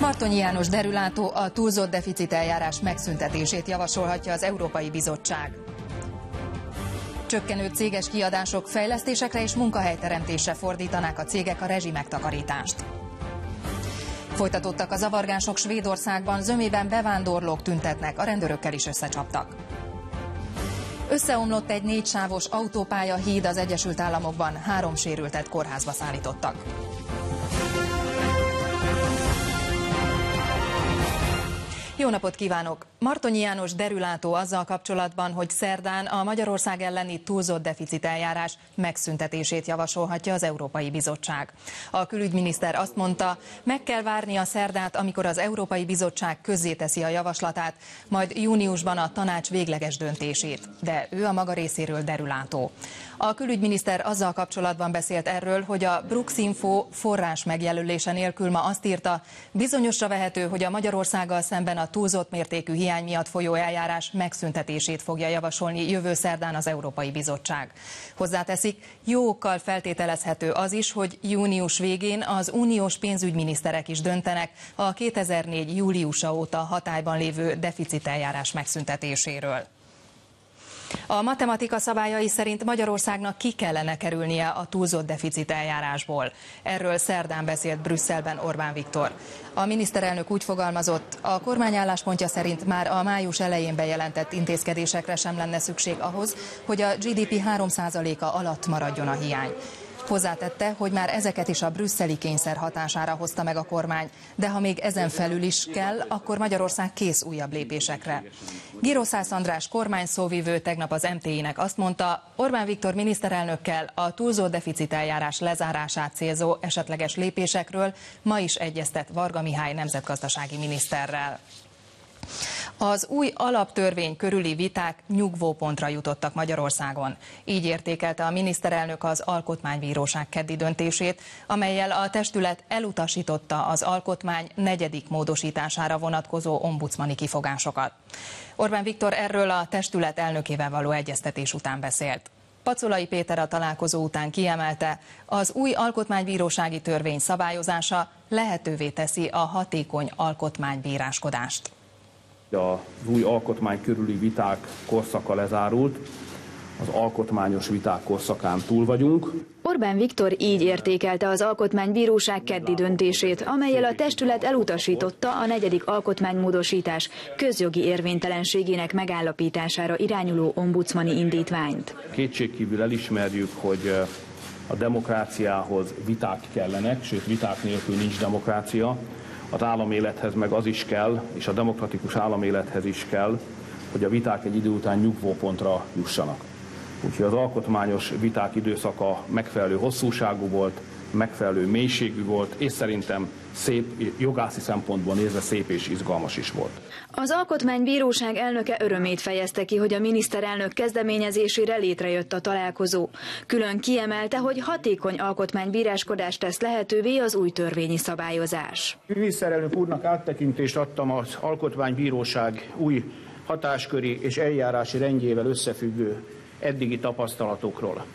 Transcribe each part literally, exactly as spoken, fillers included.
Martonyi János derülátó, a túlzott deficit eljárás megszüntetését javasolhatja az Európai Bizottság. Csökkenő céges kiadások, fejlesztésekre és munkahelyteremtésre fordítanák a cégek a rezsimegtakarítást. Folytatódtak a zavargások Svédországban, zömében bevándorlók tüntetnek, a rendőrökkel is összecsaptak. Összeomlott egy négysávos autópálya híd az Egyesült Államokban, három sérültet kórházba szállítottak. Jó napot kívánok! Martonyi János derülátó azzal kapcsolatban, hogy szerdán a Magyarország elleni túlzott deficit eljárás megszüntetését javasolhatja az Európai Bizottság. A külügyminiszter azt mondta, meg kell várni a szerdát, amikor az Európai Bizottság közzéteszi a javaslatát, majd júniusban a tanács végleges döntését. De ő a maga részéről derülátó. A külügyminiszter azzal kapcsolatban beszélt erről, hogy a Bruksinfo forrás megjelölése nélkül ma azt írta, bizonyosra vehető, hogy a Magyarországgal szemben a túlzott mértékű hiány miatt folyó eljárás megszüntetését fogja javasolni jövő szerdán az Európai Bizottság. Hozzáteszik, jó okkal feltételezhető az is, hogy június végén az uniós pénzügyminiszterek is döntenek a kétezer-négy júliusa óta hatályban lévő deficiteljárás megszüntetéséről. A matematika szabályai szerint Magyarországnak ki kellene kerülnie a túlzott deficit eljárásból. Erről szerdán beszélt Brüsszelben Orbán Viktor. A miniszterelnök úgy fogalmazott, a kormány álláspontja szerint már a május elején bejelentett intézkedésekre sem lenne szükség ahhoz, hogy a gé dé pé három százaléka alatt maradjon a hiány. Hozzátette, hogy már ezeket is a brüsszeli kényszer hatására hozta meg a kormány, de ha még ezen felül is kell, akkor Magyarország kész újabb lépésekre. Giroszász András kormányszóvivő tegnap az em té i-nek azt mondta, Orbán Viktor miniszterelnökkel a túlzott deficit eljárás lezárását célzó esetleges lépésekről ma is egyeztet Varga Mihály nemzetgazdasági miniszterrel. Az új alaptörvény körüli viták nyugvópontra jutottak Magyarországon. Így értékelte a miniszterelnök az Alkotmánybíróság keddi döntését, amellyel a testület elutasította az alkotmány negyedik módosítására vonatkozó ombudsmani kifogásokat. Orbán Viktor erről a testület elnökével való egyeztetés után beszélt. Pacolai Péter a találkozó után kiemelte, az új alkotmánybírósági törvény szabályozása lehetővé teszi a hatékony alkotmánybíráskodást. Az új alkotmány körüli viták korszaka lezárult, az alkotmányos viták korszakán túl vagyunk. Orbán Viktor így értékelte az Alkotmánybíróság keddi döntését, amellyel a testület elutasította a negyedik alkotmánymódosítás közjogi érvénytelenségének megállapítására irányuló ombudsmani indítványt. Kétségkívül elismerjük, hogy a demokráciához viták kellenek, sőt viták nélkül nincs demokrácia. Az államélethez meg az is kell, és a demokratikus államélethez is kell, hogy a viták egy idő után nyugvópontra jussanak. Úgyhogy az alkotmányos viták időszaka megfelelő hosszúságú volt, megfelelő mélységű volt, és szerintem szép, jogászi szempontból nézve szép és izgalmas is volt. Az Alkotmánybíróság elnöke örömét fejezte ki, hogy a miniszterelnök kezdeményezésére létrejött a találkozó. Külön kiemelte, hogy hatékony alkotmánybíráskodást tesz lehetővé az új törvényi szabályozás. Miniszterelnök úrnak áttekintést adtam az Alkotmánybíróság új hatásköri és eljárási rendjével összefüggő eddigi tapasztalatokról.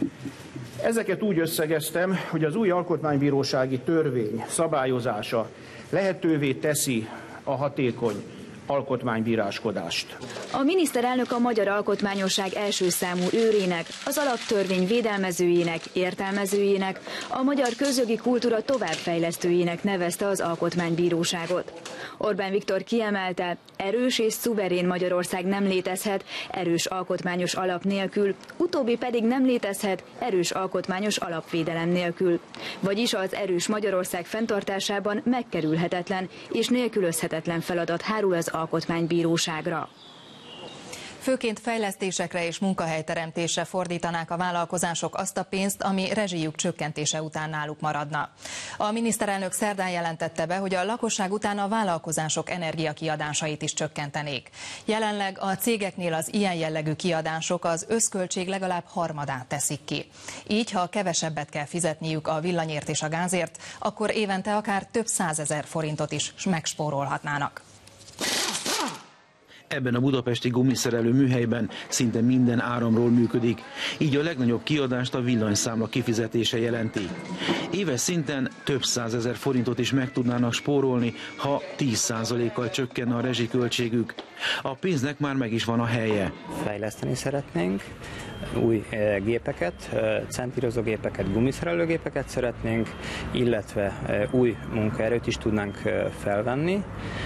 Ezeket úgy összegeztem, hogy az új alkotmánybírósági törvény szabályozása lehetővé teszi a hatékony alkotmánybíráskodást. A miniszterelnök a magyar alkotmányosság első számú őrének, az alaptörvény védelmezőjének, értelmezőjének, a magyar közjogi kultúra továbbfejlesztőjének nevezte az Alkotmánybíróságot. Orbán Viktor kiemelte, erős és szuverén Magyarország nem létezhet erős alkotmányos alap nélkül, utóbbi pedig nem létezhet erős alkotmányos alapvédelem nélkül. Vagyis az erős Magyarország fenntartásában megkerülhetetlen és nélkülözhetetlen feladat hárul az Alkotmánybíróságra. Főként fejlesztésekre és munkahelyteremtésre fordítanák a vállalkozások azt a pénzt, ami rezsijük csökkentése után náluk maradna. A miniszterelnök szerdán jelentette be, hogy a lakosság után a vállalkozások energiakiadásait is csökkentenék. Jelenleg a cégeknél az ilyen jellegű kiadások az összköltség legalább harmadát teszik ki. Így, ha kevesebbet kell fizetniük a villanyért és a gázért, akkor évente akár több százezer forintot is megspórolhatnának. Ebben a budapesti gumiszerelő műhelyben szinte minden áramról működik, így a legnagyobb kiadást a villanyszámla kifizetése jelenti. Éves szinten több százezer forintot is meg tudnának spórolni, ha tíz százalékkal csökkenne a rezsiköltségük. A pénznek már meg is van a helye. Fejleszteni szeretnénk, új gépeket, centírozógépeket, gumiszerelőgépeket szeretnénk, illetve új munkaerőt is tudnánk felvenni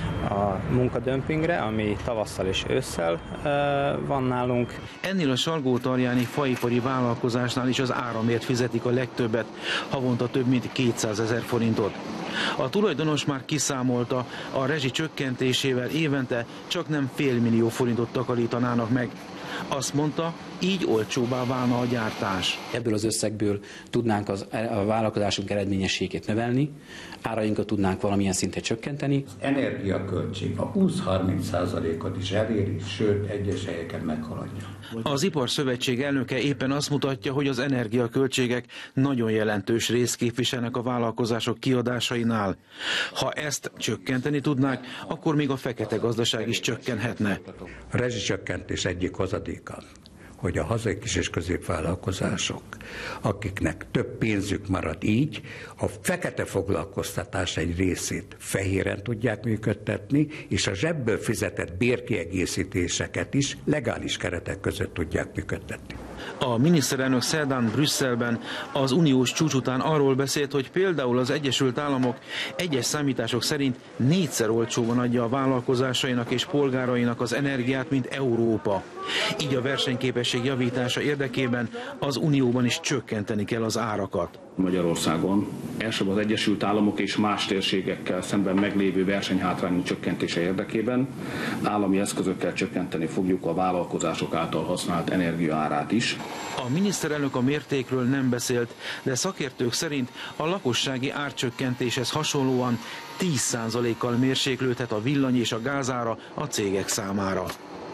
a munkadömpingre, ami tavasszal és ősszel van nálunk. Ennél a Salgótarjáni faipari vállalkozásnál is az áramért fizetik a legtöbbet, havonta több mint kétszázezer forintot. A tulajdonos már kiszámolta, a rezsi csökkentésével évente csak nem félmillió forintot takarítanának meg. Azt mondta, így olcsóbbá válna a gyártás. Ebből az összegből tudnánk az, a vállalkozásunk eredményességét növelni, árainkat tudnánk valamilyen szinten csökkenteni. Az energiaköltség a húsz-harminc százalékot is eléri, sőt egyes helyeken meghaladja. Az Iparszövetség elnöke éppen azt mutatja, hogy az energiaköltségek nagyon jelentős részt képviselnek a vállalkozások kiadásainál. Ha ezt csökkenteni tudnák, akkor még a fekete gazdaság is csökkenhetne. A rezsicsökkentés egyik hozadéka, hogy a hazai kis- és középvállalkozások, akiknek több pénzük marad így, a fekete foglalkoztatás egy részét fehéren tudják működtetni, és a zsebből fizetett bérkiegészítéseket is legális keretek között tudják működtetni. A miniszterelnök szerdán Brüsszelben az uniós csúcs után arról beszélt, hogy például az Egyesült Államok egyes számítások szerint négyszer olcsóban adja a vállalkozásainak és polgárainak az energiát, mint Európa. Így a versenyképesség javítása érdekében az unióban is csökkenteni kell az árakat. Magyarországon elsőbb az Egyesült Államok és más térségekkel szemben meglévő versenyhátrányok csökkentése érdekében állami eszközökkel csökkenteni fogjuk a vállalkozások által használt energiaárát is. A miniszterelnök a mértékről nem beszélt, de szakértők szerint a lakossági árcsökkentéshez hasonlóan tíz százalékkal mérséklődhet a villany és a gázára a cégek számára.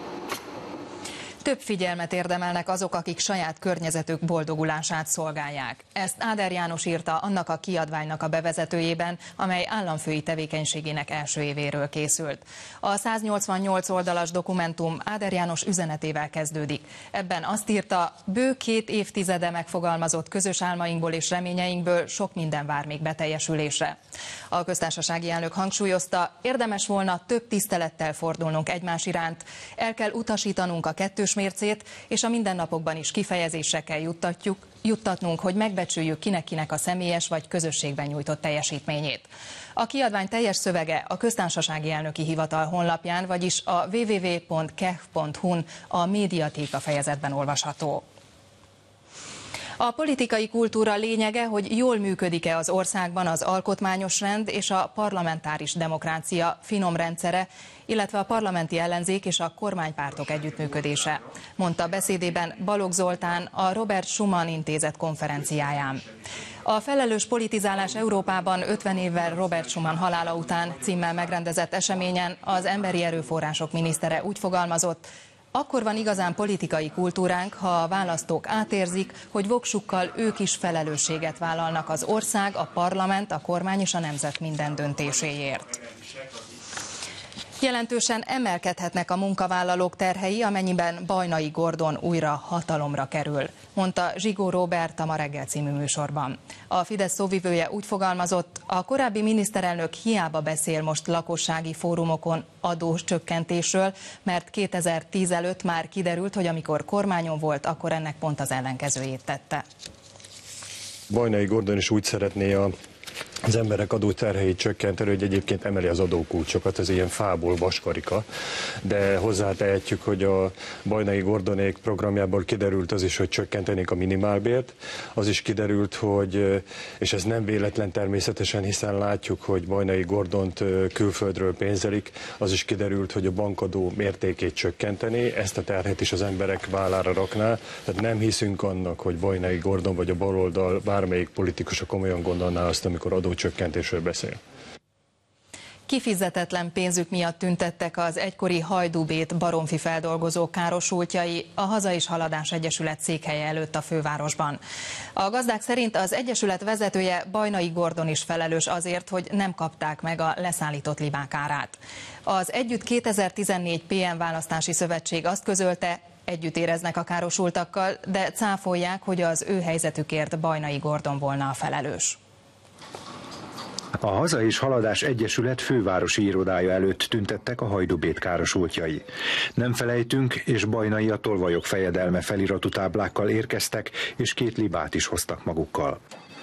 Több figyelmet érdemelnek azok, akik saját környezetük boldogulását szolgálják. Ezt Áder János írta annak a kiadványnak a bevezetőjében, amely államfői tevékenységének első évéről készült. A száznyolcvannyolc oldalas dokumentum Áder János üzenetével kezdődik. Ebben azt írta, bő két évtizede megfogalmazott közös álmainkból és reményeinkből sok minden vár még beteljesülésre. A köztársasági elnök hangsúlyozta, érdemes volna több tisztelettel fordulnunk egymás iránt, el kell utasítanunk a kettős mércét, és a mindennapokban is kifejezésre kell juttatjuk, juttatnunk, hogy megbecsüljük kinek-kinek a személyes vagy közösségben nyújtott teljesítményét. A kiadvány teljes szövege a köztársasági elnöki hivatal honlapján, vagyis a double-u double-u double-u pont k e f pont hu n a médiatéka fejezetben olvasható. A politikai kultúra lényege, hogy jól működik-e az országban az alkotmányos rend és a parlamentáris demokrácia finom rendszere, illetve a parlamenti ellenzék és a kormánypártok együttműködése, mondta beszédében Balogh Zoltán a Robert Schuman Intézet konferenciáján. A felelős politizálás Európában ötven évvel Robert Schuman halála után címmel megrendezett eseményen az emberi erőforrások minisztere úgy fogalmazott, akkor van igazán politikai kultúránk, ha a választók átérzik, hogy voksukkal ők is felelősséget vállalnak az ország, a parlament, a kormány és a nemzet minden döntéséért. Jelentősen emelkedhetnek a munkavállalók terhei, amennyiben Bajnai Gordon újra hatalomra kerül, mondta Zsigó Róbert a Ma reggel című műsorban. A Fidesz szóvivője úgy fogalmazott, a korábbi miniszterelnök hiába beszél most lakossági fórumokon adós csökkentésről, mert kétezer-tíz előtt már kiderült, hogy amikor kormányon volt, akkor ennek pont az ellenkezőjét tette. Bajnai Gordon is úgy szeretné a az emberek adóterheit csökkenteni, hogy egyébként emeli az adókulcsokat, ez ilyen fából vaskarika, de hozzátehetjük, hogy a Bajnai Gordonék programjából kiderült az is, hogy csökkentenék a minimálbért, az is kiderült, hogy, és ez nem véletlen természetesen, hiszen látjuk, hogy Bajnai Gordont külföldről pénzelik, az is kiderült, hogy a bankadó mértékét csökkenteni, ezt a terhet is az emberek vállára rakná, tehát nem hiszünk annak, hogy Bajnai Gordon vagy a baloldal bármelyik politikusa komolyan gondolná azt, amikor adócsökkentésről beszél. Kifizetetlen pénzük miatt tüntettek az egykori Hajdúbét baromfi feldolgozók károsultjai a Haza és Haladás Egyesület székhelye előtt a fővárosban. A gazdák szerint az egyesület vezetője, Bajnai Gordon is felelős azért, hogy nem kapták meg a leszállított libák árát. Az Együtt kétezer-tizennégy pé em választási szövetség azt közölte, együtt éreznek a károsultakkal, de cáfolják, hogy az ő helyzetükért Bajnai Gordon volna a felelős. A Haza és Haladás Egyesület fővárosi irodája előtt tüntettek a Hajdúbét károsultjai. Nem felejtünk, és Bajnai a tolvajok fejedelme feliratú táblákkal érkeztek, és két libát is hoztak magukkal.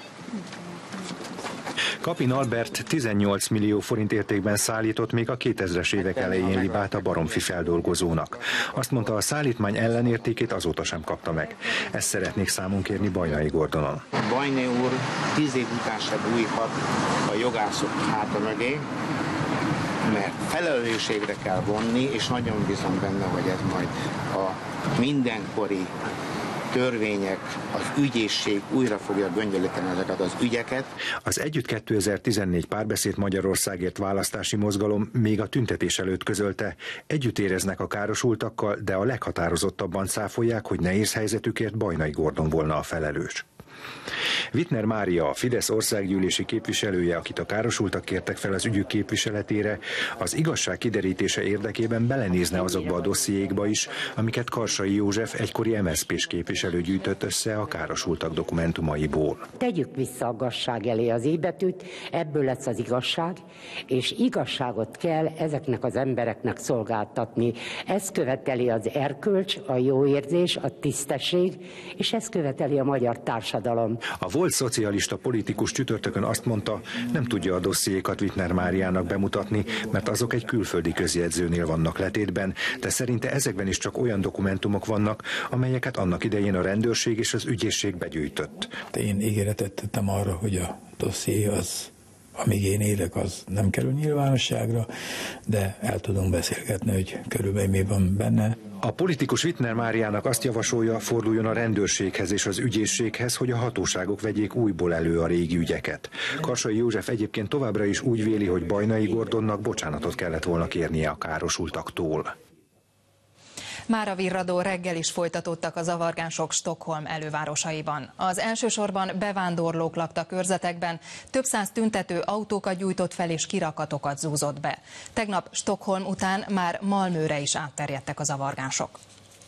Kapin Albert tizennyolc millió forint értékben szállított még a kétezres évek elején libát a baromfi feldolgozónak. Azt mondta, a szállítmány ellenértékét azóta sem kapta meg. Ezt szeretnék számon kérni Bajnai Gordonon. Bajnai úr tíz év után sem bújhat a jogászok háta mögé, mert felelősségre kell vonni, és nagyon bízom benne, hogy ez majd a mindenkori törvények, az ügyészség újra fogja göngyölíteni ezeket az ügyeket. Az Együtt kétezer-tizennégy Párbeszéd Magyarországért választási mozgalom még a tüntetés előtt közölte, együtt éreznek a károsultakkal, de a leghatározottabban cáfolják, hogy nehéz helyzetükért Bajnai Gordon volna a felelős. Wittner Mária, a Fidesz országgyűlési képviselője, akit a károsultak kértek fel az ügyük képviseletére, az igazság kiderítése érdekében belenézne azokba a dossziékba is, amiket Karsai József egykori em es zé pés képviselő gyűjtött össze a károsultak dokumentumaiból. Tegyük vissza a igazság elé az íbetűt, ebből lesz az igazság, és igazságot kell ezeknek az embereknek szolgáltatni. Ez követeli az erkölcs, a jó érzés, a tisztesség, és ez követeli a magyar társadalom. A volt szocialista politikus csütörtökön azt mondta, nem tudja a dossziékat Wittner Máriának bemutatni, mert azok egy külföldi közjegyzőnél vannak letétben, de szerinte ezekben is csak olyan dokumentumok vannak, amelyeket annak idején a rendőrség és az ügyészség begyűjtött. Én ígéretet tettem arra, hogy a dosszié az, amíg én élek, az nem kerül nyilvánosságra, de el tudunk beszélgetni, hogy körülbelül mi van benne. A politikus Wittner Máriának azt javasolja, forduljon a rendőrséghez és az ügyészséghez, hogy a hatóságok vegyék újból elő a régi ügyeket. Karsai József egyébként továbbra is úgy véli, hogy Bajnai Gordonnak bocsánatot kellett volna kérnie a károsultaktól. Mára virradó reggel is folytatódtak a zavargások Stockholm elővárosaiban. Az elsősorban bevándorlók laktak körzetekben, több száz tüntető autókat gyújtott fel és kirakatokat zúzott be. Tegnap Stockholm után már Malmöre is átterjedtek a zavargások.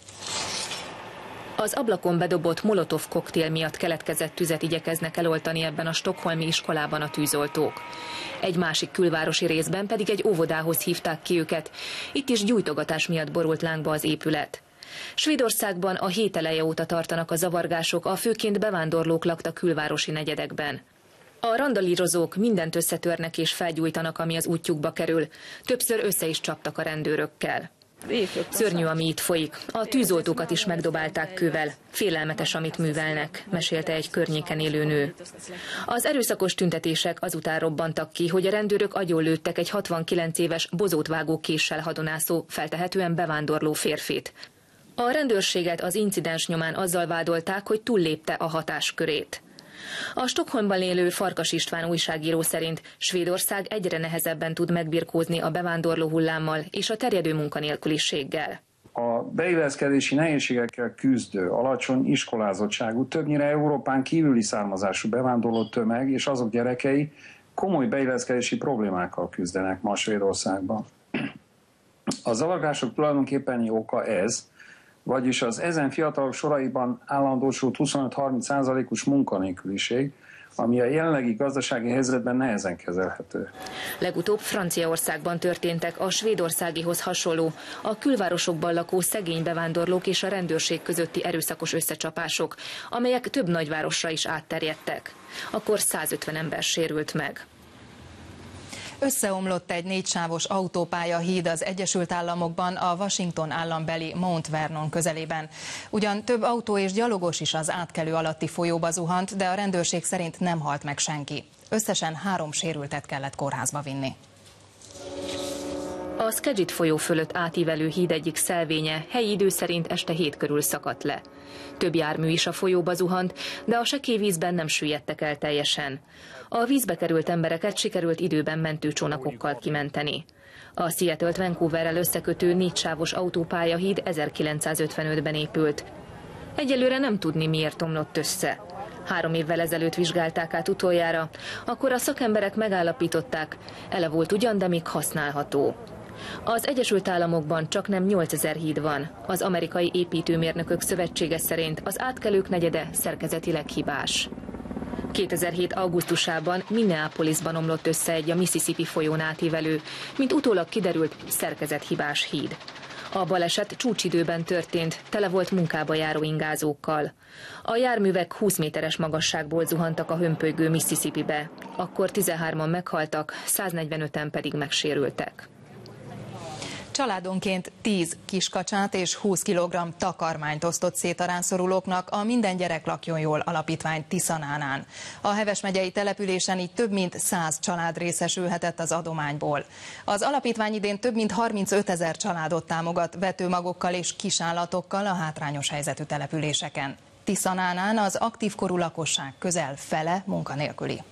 Az ablakon bedobott molotov koktél miatt keletkezett tüzet igyekeznek eloltani ebben a stockholmi iskolában a tűzoltók. Egy másik külvárosi részben pedig egy óvodához hívták ki őket. Itt is gyújtogatás miatt borult lángba az épület. Svédországban a hét eleje óta tartanak a zavargások, a főként bevándorlók laktak külvárosi negyedekben. A randalírozók mindent összetörnek és felgyújtanak, ami az útjukba kerül. Többször össze is csaptak a rendőrökkel. Szörnyű, ami itt folyik. A tűzoltókat is megdobálták kővel. Félelmetes, amit művelnek, mesélte egy környéken élő nő. Az erőszakos tüntetések azután robbantak ki, hogy a rendőrök agyonlőttek egy hatvankilenc éves bozótvágó késsel hadonászó, feltehetően bevándorló férfit. A rendőrséget az incidens nyomán azzal vádolták, hogy túllépte a hatáskörét. A Stockholmban élő Farkas István újságíró szerint Svédország egyre nehezebben tud megbirkózni a bevándorló hullámmal és a terjedő munkanélküliséggel. A beilleszkedési nehézségekkel küzdő, alacsony iskolázottságú, többnyire Európán kívüli származású bevándorló tömeg és azok gyerekei komoly beilleszkedési problémákkal küzdenek ma Svédországban. A zavargások tulajdonképpeni oka ez, vagyis az ezen fiatalok soraiban állandósult huszonöt-harminc százalékos munkanélküliség, ami a jelenlegi gazdasági helyzetben nehezen kezelhető. Legutóbb Franciaországban történtek a svédországihoz hasonló, a külvárosokban lakó szegény bevándorlók és a rendőrség közötti erőszakos összecsapások, amelyek több nagyvárosra is átterjedtek. Akkor százötven ember sérült meg. Összeomlott egy négysávos autópálya híd az Egyesült Államokban a Washington állambeli Mount Vernon közelében. Ugyan több autó és gyalogos is az átkelő alatti folyóba zuhant, de a rendőrség szerint nem halt meg senki. Összesen három sérültet kellett kórházba vinni. A Skagit folyó fölött átívelő híd egyik szelvénye helyi idő szerint este hét körül szakadt le. Több jármű is a folyóba zuhant, de a sekély vízben nem süllyedtek el teljesen. A vízbe került embereket sikerült időben mentőcsónakokkal kimenteni. A Seattle-t Vancouverrel összekötő négysávos autópályahíd ezerkilencszázötvenötben épült. Egyelőre nem tudni, miért omlott össze. Három évvel ezelőtt vizsgálták át utoljára, akkor a szakemberek megállapították, ele volt ugyan, de még használható. Az Egyesült Államokban csaknem nyolcezer híd van. Az Amerikai Építőmérnökök Szövetsége szerint az átkelők negyede szerkezetileg hibás. kétezer-hét augusztusában Minneapolisban omlott össze egy a Mississippi folyón átívelő, mint utólag kiderült, szerkezethibás híd. A baleset csúcsidőben történt, tele volt munkába járó ingázókkal. A járművek húsz méteres magasságból zuhantak a hömpölygő Mississippibe. Akkor tizenhárman meghaltak, száznegyvenöten pedig megsérültek. Családonként tíz kiskacsát és húsz kilogramm takarmányt osztott szét a rászorulóknak a Minden gyerek lakjon jól alapítvány Tiszanánán. A Heves megyei településen így több mint száz család részesülhetett az adományból. Az alapítvány idén több mint harmincötezer családot támogat vetőmagokkal és kisállatokkal a hátrányos helyzetű településeken. Tiszanánán az aktív korú lakosság közel fele munkanélküli.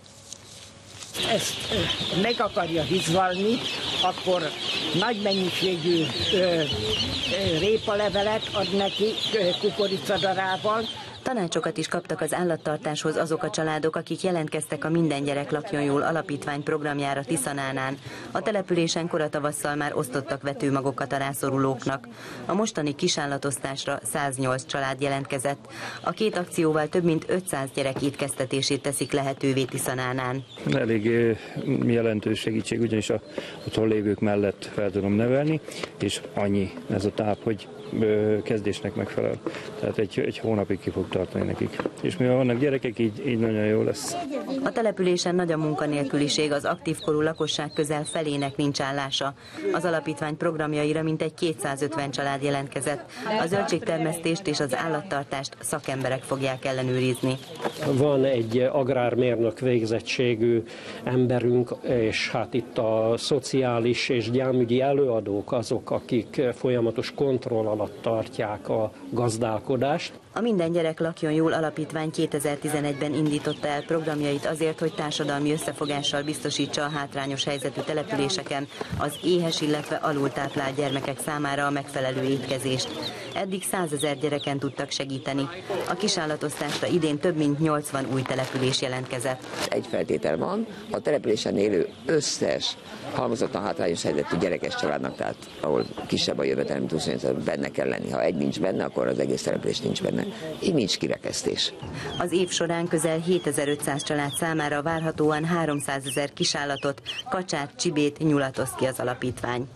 Ezt meg akarja hizvalni, akkor nagy mennyiségű ö, ö, répalevelet ad neki kukoricadarával. Tanácsokat is kaptak az állattartáshoz azok a családok, akik jelentkeztek a Minden gyerek lakjon jól alapítvány programjára Tiszanánán. A településen koratavasszal már osztottak vetőmagokat a rászorulóknak. A mostani kisállatoztásra száznyolc család jelentkezett. A két akcióval több mint ötszáz gyerek étkeztetését teszik lehetővé Tiszanánán. Elég jelentős segítség, ugyanis a otthon lévők mellett fel tudom nevelni, és annyi ez a táp, hogy kezdésnek megfelel. Tehát egy, egy hónapig ki fog tartani nekik. És mivel vannak gyerekek, így, így nagyon jó lesz. A településen nagy a munkanélküliség, az aktív korú lakosság közel felének nincs állása. Az alapítvány programjaira mintegy kétszázötven család jelentkezett. A zöldségtermesztést és az állattartást szakemberek fogják ellenőrizni. Van egy agrármérnök végzettségű emberünk, és hát itt a szociális és gyámügyi előadók azok, akik folyamatos kontroll alatt tartják a gazdálkodást. A Minden gyerek lakjon jól alapítvány kétezer-tizenegyben indította el programjait azért, hogy társadalmi összefogással biztosítsa a hátrányos helyzetű településeken az éhes, illetve alultáplált gyermekek számára a megfelelő étkezést. Eddig százezer gyereken tudtak segíteni. A kisállatoztásra idén több mint nyolcvan új település jelentkezett. Egy feltétel van, a településen élő összes halmozottan hátrányos helyzetű gyerekes családnak, tehát ahol kisebb a jövedelmi túlszonyítás, benne kell lenni. Ha egy nincs benne, akkor az egész település nincs benne. Így nincs kirekesztés. Az év során közel hétezer-ötszáz család számára várhatóan háromszázezer kisállatot, kacsát, csibét, nyulat oszt ki az alapítvány.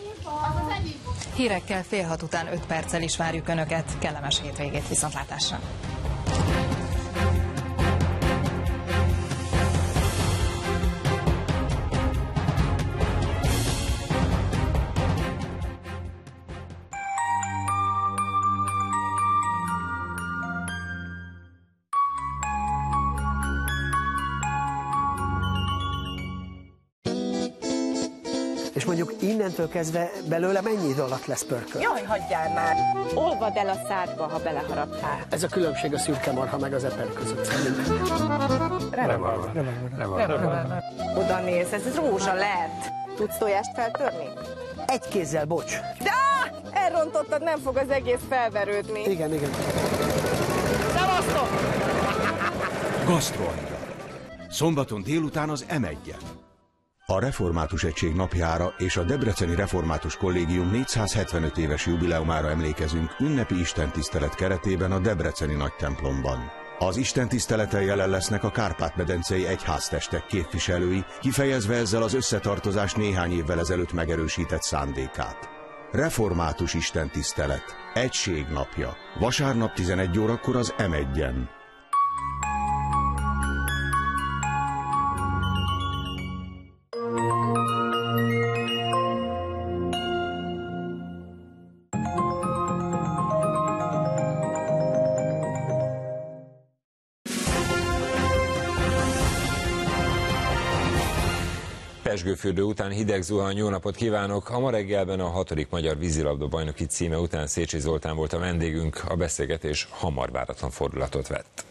Hírekkel fél hat után öt perccel is várjuk Önöket. Kellemes hétvégét, viszontlátásra! És mondjuk innentől kezdve belőle mennyi idő alatt lesz pörkölt? Jaj, hagyjál már! Olvad el a szádba, ha beleharaptál. Ez a különbség a szürke marha meg az eper között szerintem. Revolver. Revolver. Oda néz, ez rózsa lehet. Tudsz tojást feltörni? Egy kézzel, bocs. De elrontottad, nem fog az egész felverődni. Igen, igen. Szevasztok! Gasztroangyal. Szombaton délután az em egyen. A Református Egység napjára és a Debreceni Református Kollégium négyszázhetvenöt éves jubileumára emlékezünk ünnepi istentisztelet keretében a Debreceni nagytemplomban. Az istentiszteleten jelen lesznek a Kárpát-medencei egyháztestek képviselői, kifejezve ezzel az összetartozás néhány évvel ezelőtt megerősített szándékát. Református istentisztelet. Egység napja. Vasárnap tizenegy órakor az em egyen. Pezsgőfürdő után hideg zuhany, jó napot kívánok! A ma reggelben a hatodik magyar vízilabda bajnoki címe után Szécsi Zoltán volt a vendégünk, a beszélgetés hamar váratlan fordulatot vett.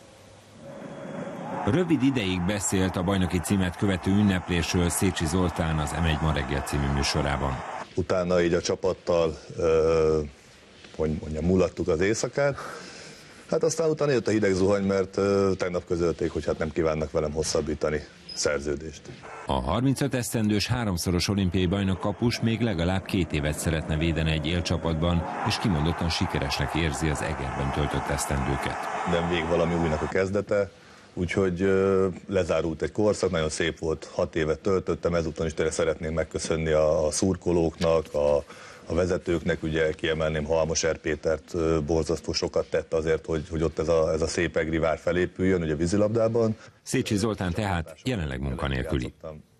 Rövid ideig beszélt a bajnoki címet követő ünneplésről Szécsi Zoltán az em egy ma reggel című műsorában. Utána így a csapattal, ö, hogy mondjam, mulattuk az éjszakát. Hát aztán utána jött a hideg zuhany, mert ö, tegnap közölték, hogy hát nem kívánnak velem hosszabbítani szerződést. A harmincöt esztendős háromszoros olimpiai bajnok kapus még legalább két évet szeretne védeni egy élcsapatban, és kimondottan sikeresnek érzi az Egerben töltött esztendőket. De még valami újnak a kezdete, úgyhogy ö, lezárult egy korszak, nagyon szép volt, hat évet töltöttem, ezúton is tényleg szeretném megköszönni a, a szurkolóknak, a, a vezetőknek, ugye kiemelném Halmos R. Pétert, ö, borzasztó sokat tett azért, hogy, hogy ott ez a, ez a szép egri vár felépüljön, ugye vízilabdában. Szécsi Zoltán tehát jelenleg munkanélküli.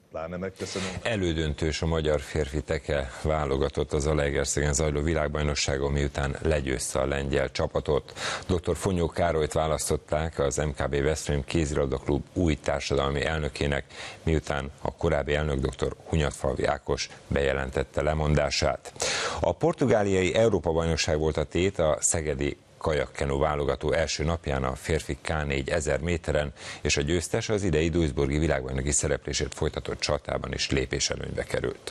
Elődöntős a magyar férfi teke válogatott az Zalaegerszegen zajló világbajnokságon, miután legyőzte a lengyel csapatot. dr. Fonyó Károlyt választották az em ká bé Veszprém kézilabdaklub új társadalmi elnökének, miután a korábbi elnök dr. Hunyadfalvi Ákos bejelentette lemondását. A portugáliai Európa-bajnokság volt a tét a szegedi kajakkenu válogató első napján a férfi ká négy ezer méteren, és a győztes az idei duisburgi világbajnoki szereplésért folytatott csatában is lépéselőnybe került.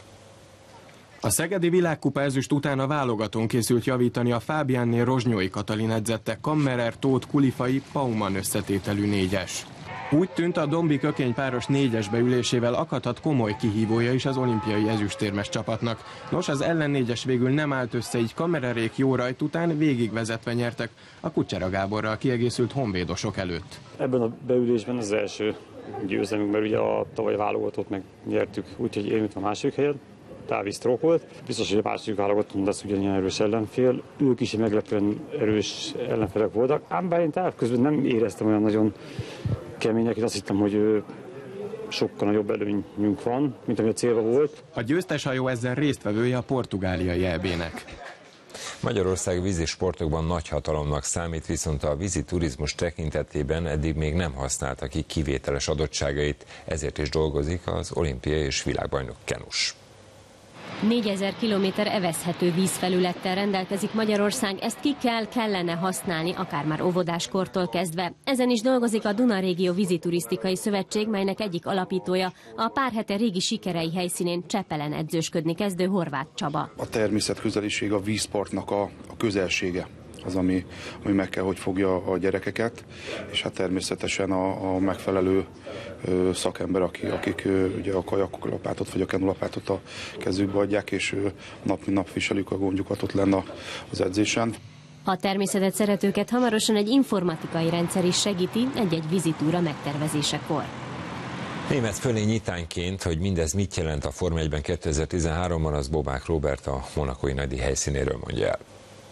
A szegedi világkupa ezüst után a válogatón készült javítani a Fábiánnél Rozsnyói Katalin edzette Kammerer, Tóth, Kulifai, Pauman összetételű négyes. Úgy tűnt, a Dombi Kökény páros négyes beülésével akadhat komoly kihívója is az olimpiai ezüstérmes csapatnak. Nos, az ellennégyes végül nem állt össze, így Kammererék jó rajt után végigvezetve nyertek a Kucsera Gáborral kiegészült honvédosok előtt. Ebben a beülésben az első győzelmünk, mert ugye a tavaly válogatót megnyertük, úgyhogy én itt a második helyen. Dávid Sztrók volt. Biztos, hogy a második válogatón lesz ugyanilyen erős ellenfél. Ők is meglepően erős ellenfelek voltak. Ám bár én távközben nem éreztem olyan nagyon kemények, és azt hittem, hogy sokkal nagyobb előnyünk van, mint ami a célva volt. A győztes hajó ezzel résztvevője a portugáliai é bé-nek. Magyarország vízi sportokban nagy hatalomnak számít, viszont a vízi turizmus tekintetében eddig még nem használta ki kivételes adottságait, ezért is dolgozik az olimpiai és világbajnok kenus. négyezer kilométer evezhető vízfelülettel rendelkezik Magyarország, ezt ki kell, kellene használni, akár már óvodáskortól kezdve. Ezen is dolgozik a Duna Régió Víziturisztikai Szövetség, melynek egyik alapítója, a pár hete régi sikerei helyszínén Csepelen edzősködni kezdő Horváth Csaba. A természet közeliség, a vízsportnak a, a közelsége az, ami, ami meg kell, hogy fogja a gyerekeket, és hát természetesen a, a megfelelő ö, szakember, akik, akik ö, ugye a kajaklapátot vagy a kenulapátot a kezükbe adják, és ö, nap mint nap viselik a gondjukat ott lenne az edzésen. A természetet szeretőket hamarosan egy informatikai rendszer is segíti egy-egy vizitúra megtervezésekor. Német fölé nyitánként, hogy mindez mit jelent a Forma egyben kétezer-tizenháromban, az Bobák Róbert a monakói nagydíj helyszínéről mondja el.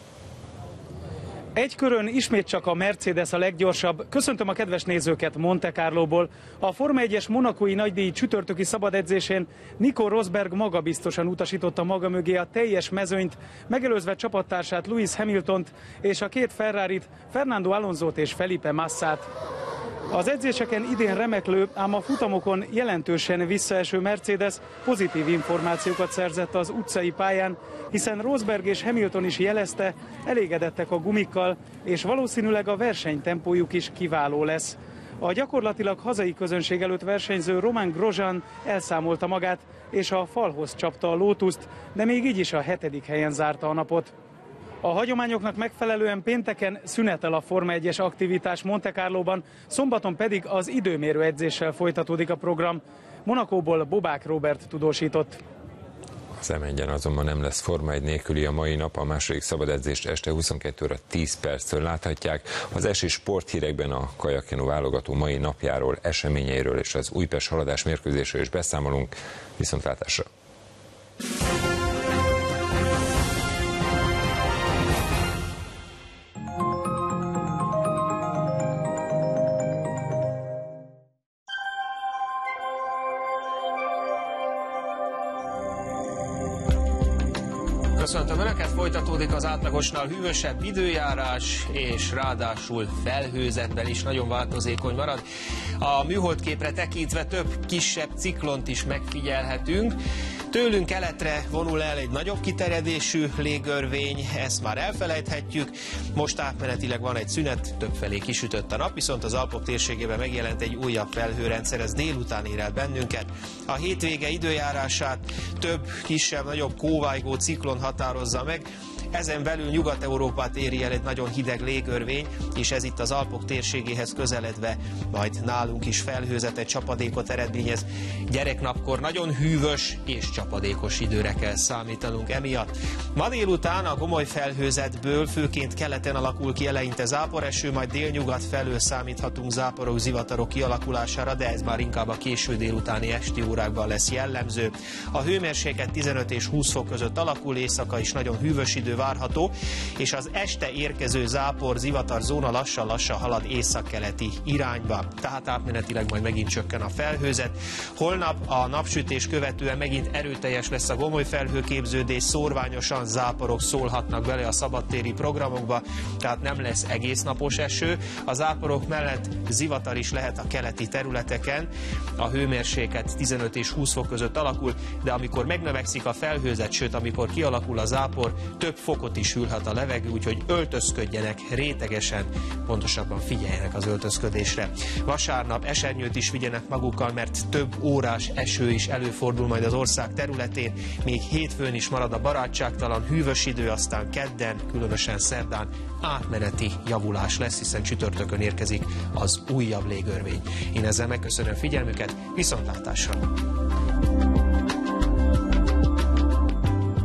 Egy körön ismét csak a Mercedes a leggyorsabb. Köszöntöm a kedves nézőket Monte Carlóból. A Forma egyes monakói nagydíj csütörtöki szabad edzésén Nico Rosberg magabiztosan utasította maga mögé a teljes mezőnyt, megelőzve csapattársát Lewis Hamiltont és a két Ferrarit, Fernando Alonsót és Felipe Massát. Az edzéseken idén remeklő, ám a futamokon jelentősen visszaeső Mercedes pozitív információkat szerzett az utcai pályán, hiszen Rosberg és Hamilton is jelezte, elégedettek a gumikkal, és valószínűleg a versenytempójuk is kiváló lesz. A gyakorlatilag hazai közönség előtt versenyző Romain Grosjean elszámolta magát, és a falhoz csapta a Lotuszt, de még így is a hetedik helyen zárta a napot. A hagyományoknak megfelelően pénteken szünetel a Forma egyes aktivitás Monte Carlóban, szombaton pedig az időmérő edzéssel folytatódik a program. Monakóból Bobák Róbert tudósított. Az em egyen azonban nem lesz Forma egy nélküli a mai nap, a második szabad edzést este huszonkettő óra tíz perctől láthatják. Az esi sporthírekben a kajakkenu válogató mai napjáról, eseményeiről és az Újpest haladás mérkőzésről is beszámolunk. Viszontlátásra! Köszöntöm Önöket, folytatódik az átlagosnál hűvösebb időjárás, és ráadásul felhőzetben is nagyon változékony marad. A műholdképre tekintve több kisebb ciklont is megfigyelhetünk. Tőlünk keletre vonul el egy nagyobb kiterjedésű légörvény, ezt már elfelejthetjük. Most átmenetileg van egy szünet, többfelé kisütött a nap, viszont az Alpok térségében megjelent egy újabb felhőrendszer, ez délután ér el bennünket. A hétvége időjárását több kisebb-nagyobb kóvájgó ciklon határozza meg. Ezen belül Nyugat-Európát éri el egy nagyon hideg légörvény, és ez itt az Alpok térségéhez közeledve majd nálunk is felhőzet, csapadékot eredményez. Gyereknapkor nagyon hűvös és csapadékos időre kell számítanunk emiatt. Ma délután a gomoly felhőzetből főként keleten alakul ki eleinte záporeső, majd délnyugat felől számíthatunk záporok, zivatarok kialakulására, de ez már inkább a késő délutáni esti órákban lesz jellemző. A hőmérséklet tizenöt és húsz fok között alakul, éjszaka is nagyon hűvös idő várható, és az este érkező zápor, zivatar zóna lassan-lassan halad északkeleti irányba. Tehát átmenetileg majd megint csökken a felhőzet. Holnap a napsütés követően megint erőteljes lesz a gomoly felhőképződés, szórványosan záporok szólhatnak bele a szabadtéri programokba, tehát nem lesz egész napos eső. A záporok mellett zivatar is lehet a keleti területeken. A hőmérséklet tizenöt és húsz fok között alakul, de amikor megnövekszik a felhőzet, sőt amikor kialakul a zápor, több fokot is hűlhet a levegő, úgyhogy öltözködjenek rétegesen, pontosabban figyeljenek az öltözködésre. Vasárnap esernyőt is vigyenek magukkal, mert több órás eső is előfordul majd az ország területén, még hétfőn is marad a barátságtalan hűvös idő, aztán kedden, különösen szerdán átmeneti javulás lesz, hiszen csütörtökön érkezik az újabb légörvény. Én ezzel megköszönöm figyelmüket, viszontlátásra!